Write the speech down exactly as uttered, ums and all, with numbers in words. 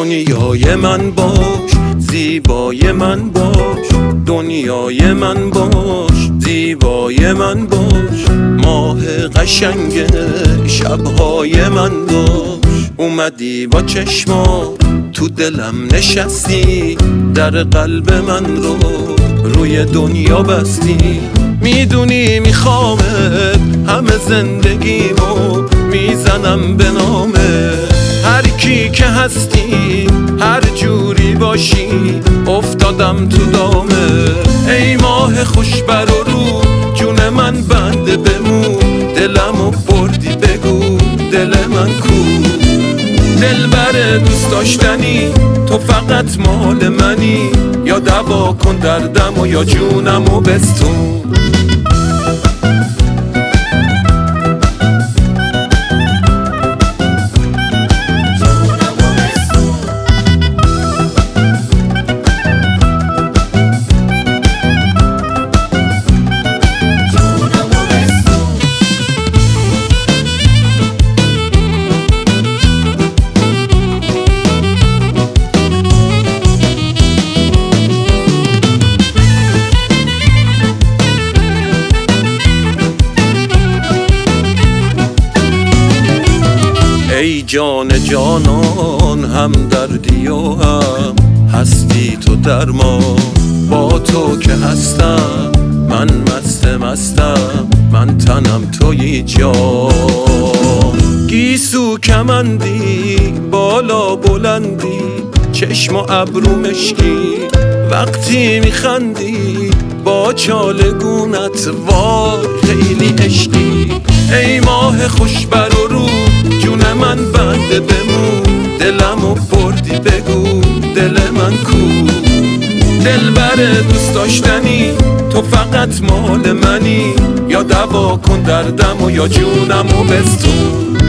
دنیای من باش، زیبای من باش، دنیای من باش، زیبای من باش، ماه قشنگ شبهای من باش. اومدی با چشما تو دلم نشستی، در قلب من رو روی دنیا بستی. میدونی میخوامت همه زندگیمو میزنم به نامه. هر کی که هستی هر جوری باشی افتادم تو دامه. ای ماه خوش بر و رو جون من بنده بمون، دلمو بردی بگو دل من کو. دلبر دوست داشتنی تو فقط مال منی، یا دوا کن دردم و یا جونمو بستون. ای جان جانان هم دردی و هم هستی تو درمان. با تو که هستم من مست مستم، من تنم توی جان. گیسو کمندی بالا بلندی، چشم و ابرو مشکی، وقتی میخندی با چالگونت وای خیلی عشقی. ای ماه خوش بر و رو جون من بنده بمون، دلمو بردی بگو دل من کو. دلبر دوست داشتنی تو فقط مال منی، یا دوا کن دردم و یا جونمو بستون.